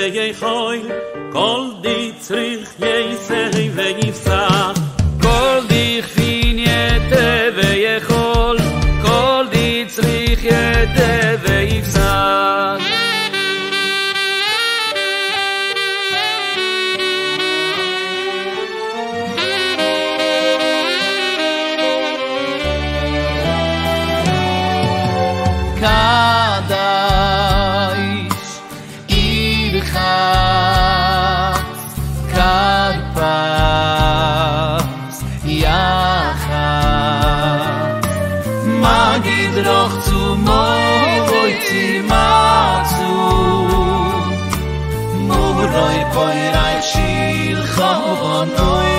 ויכול כל די צריך יסי ויפסח כל די כפין יתה ויכול כל די צריך יתה ויפסח Doch zu moi zimatsu Muroi poirai shil chavon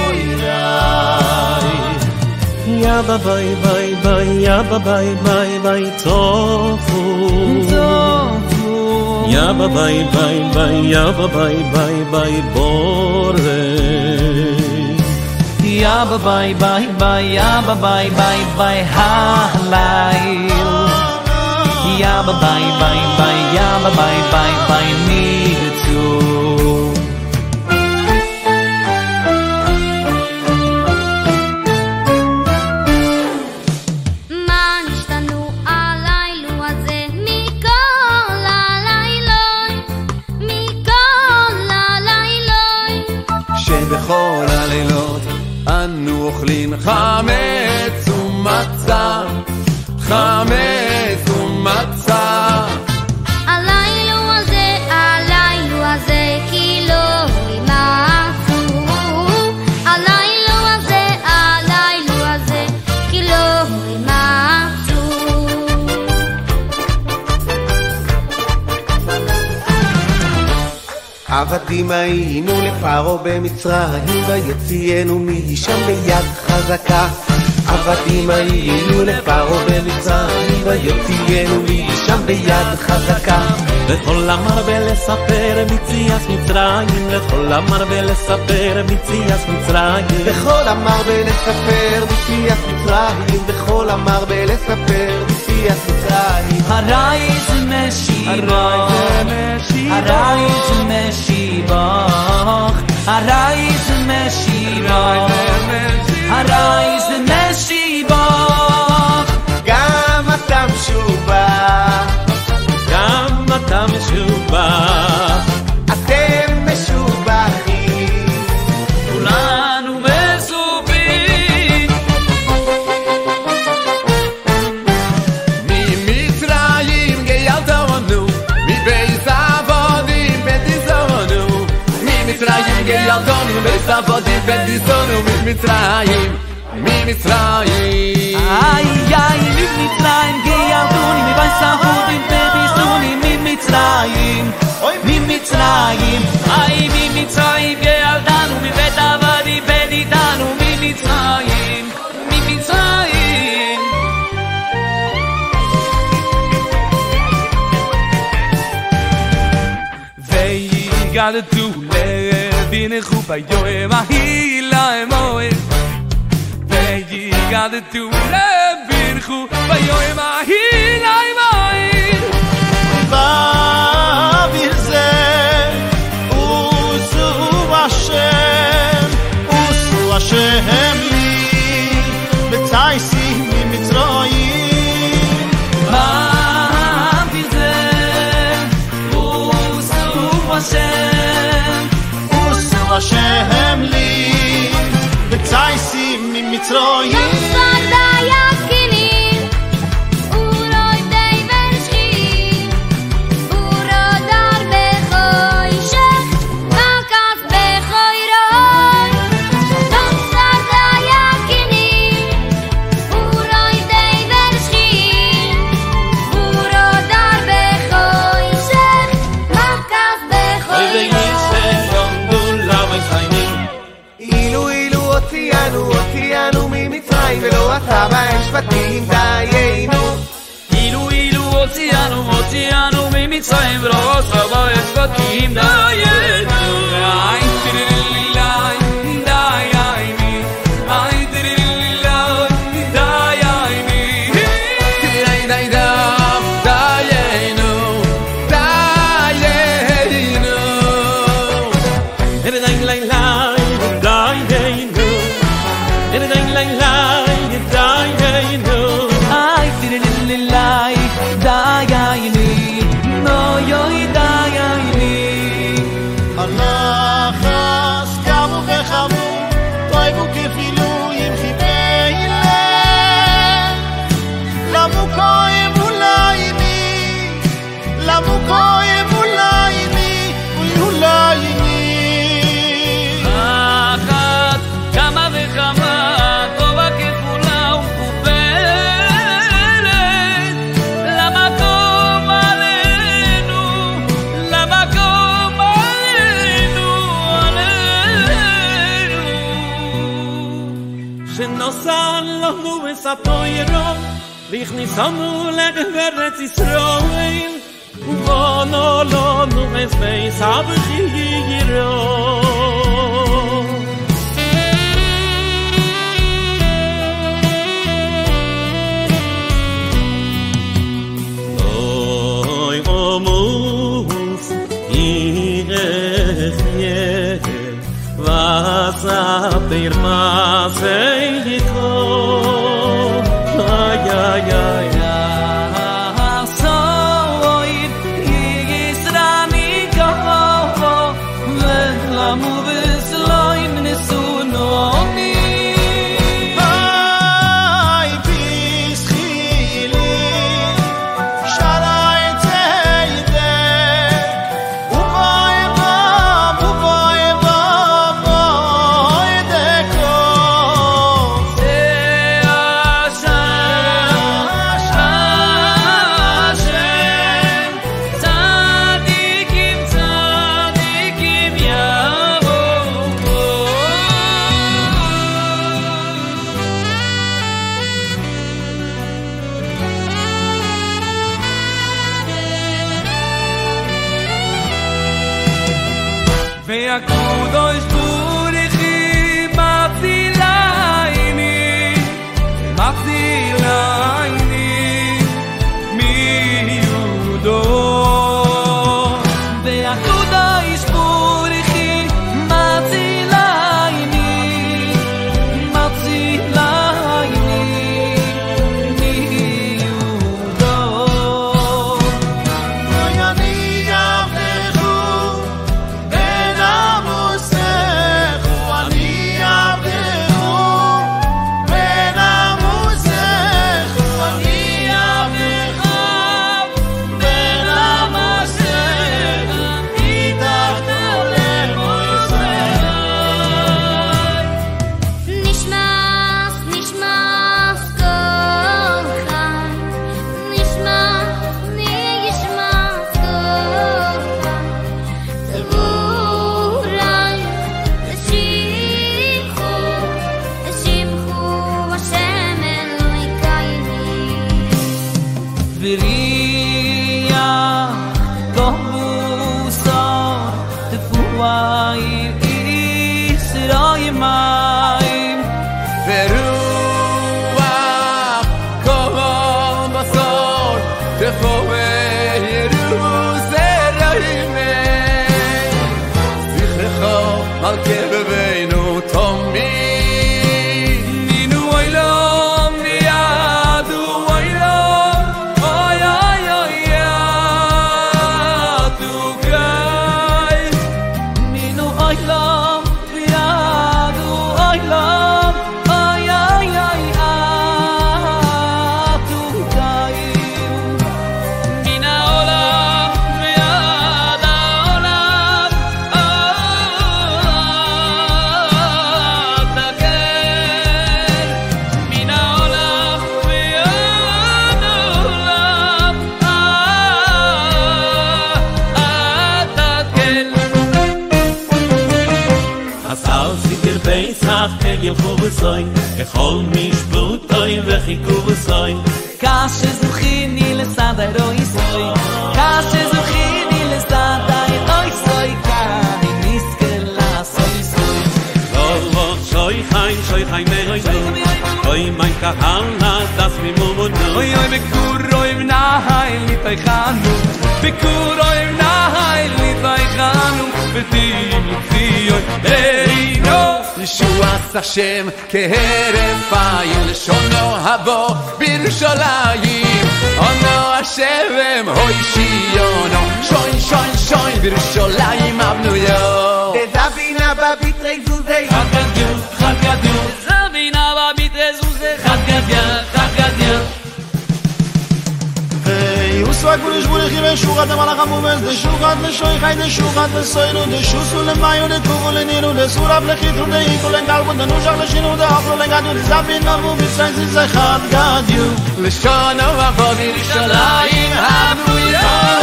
oirai Ya ba bye bye bye ya ba bye bye bye tofu Ya ba bye bye bye ya ba bye bye bye bore Ya ba bye bye bye ya ba bye bye bye halayl Ya ba bye bye bye ya ba bye bye bye need to שבכל הלילות אנו אוכלים חמץ ומצה חמץ ומצה הלילה הזה כי לא ימצו הלילה הזה כי לא ימצו עבדים היינו לפרעה במצרים ויוציאנו משם ביד חזקה עבדים היינו לפרעה במצרים ויוציאנו משם ביד חזקה לכל אמר ולספר מציאת מצרים לכל אמר ולספר מציאת מצרים לכל אמר ולספר מציאת מצרים לכל אמר ולספר מציאת מצרים הרייז משיבך הרייז משיבך הרייז משיבך הרייז משיבך גם אתה משובח גם אתה משובח אתם משובחים כולנו מסובים ממצרים גיירת אותנו מבית עבדים בדיזונו ממצרים גיירת אותנו מבית עבדים בדיזונו ממצרים איי איי ממצרים גיירתוני מבית עבדים בדיזוני ממצרים איי ממצרים גיירתנו מבית עבדים בדיזונו ממצרים ויגדתו לבינכו ביום ההילה אמוהל ויגדתו לבינכו ביום ההילה אמוהל באוויר זה עושו השם לי בצייסים ממצרים באוויר זה עושו השם לי בצייסים ממצרים ולא אתה בהם שבטים דיינו אילו הוציאנו ממצרים ולא אתה בהם שבטים דיינו Vich ni sanu legveret Israel Uvono lo nu es beis abchiro Oy omus irechye vas abir maseyiko Ay, ay, ay, ay, soy Isranico, la moves loy nesunoni. Ay, piskhili, shalai teide, uvoy deko. Ve'akudosh burichi matzilayni mi yudo Ve'akudosh burichi matzilayni mi yudo Echol mishputoy vechiku v'soy Kashe zuchini lesadai roi soy Kashe zuchini lesadai roi soy Kai niske la soy soy Lo lo שויחי מיינו אוי mein kahana das mi momono Oy oy bekuroy nahay litaykhanu bekuroy nahay litaykhanu betim fiyoy hey no ישועת השם כהרף עין לשונו הבו בירושלים אונו השם הוי שיונו שוין שוין שוין בירושלים הבנויות דזבינה בביטרי זוזי חד גדול זבינה בביטרזוזה חד גדול ויוסו הגבולי שבולי חיבי שורת המלאך המובס דשורת לשוי חי דשורת לסוינו דשוסו למיו דקובו לנינו דסורב לחיתו דהיקו לגלבו דנושך לשינו דאפלו לגדיו דזבין נבו בישראל זיזי חד גדיו לשונו הבו בירושלים הבנויות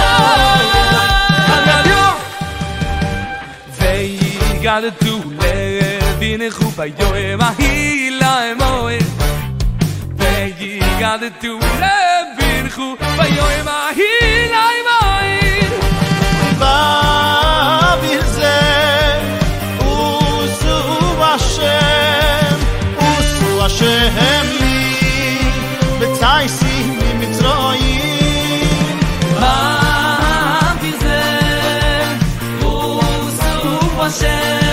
ויגדתו לבינכו ביום ההילה אמוי ויגדתו לבינכו ביום ההילה אמוי באוויר זה עושו השם לי בצייסים ממצרים באוויר זה עושו השם